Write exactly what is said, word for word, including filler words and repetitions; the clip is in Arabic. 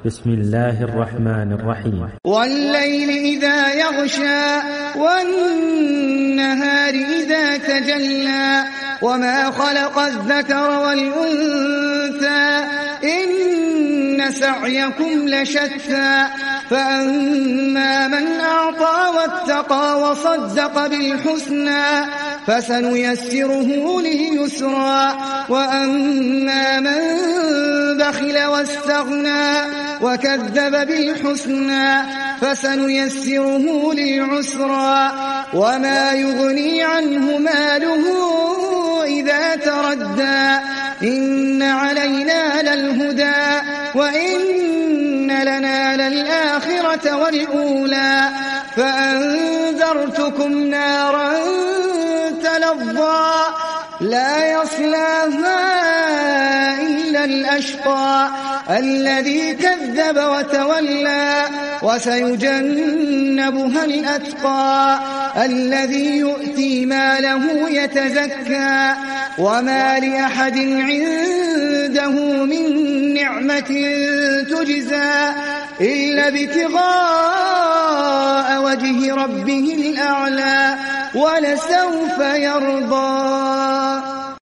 بسم الله الرحمن الرحيم. والليل إذا يغشى والنهار إذا تجلى وما خلق الذكر والأنثى إن سعيكم لشتى فأما من أعطى واتقى وصدق بالحسنى فسنيسره لليسرى وأما من بخل واستغنى وكذب بالحسنى فسنيسره للعسرى وما يغني عنه ماله إذا تردى إن علينا للهدى وإن لنا للآخرة والأولى فأنذرتكم نارا تلظى لا يصلاها إلا الأشقى الذي كذب وتولى وسيجنبها الأتقى الذي يؤتي ماله يتزكى وما لأحد عنده من نعمة تجزى إلا ابتغاء وجه ربه الأعلى ولسوف يرضى.